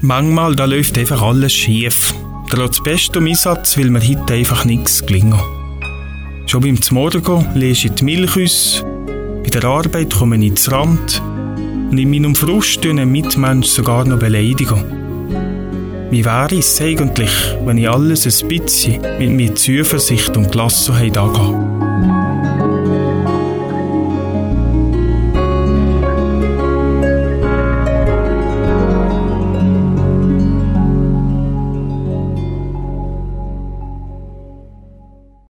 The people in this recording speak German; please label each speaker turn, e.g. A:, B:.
A: Manchmal da läuft einfach alles schief. Trotz bestem Einsatz will mir heute einfach nichts gelingen. Schon beim Zmorgen lese ich die Milch aus, bei der Arbeit komme ich ins Rand und in meinem Frust tun einen Mitmensch sogar noch beleidigen. Wie wäre es eigentlich, wenn ich alles ein bisschen mit mehr Zuversicht und Gelassenheit angehe?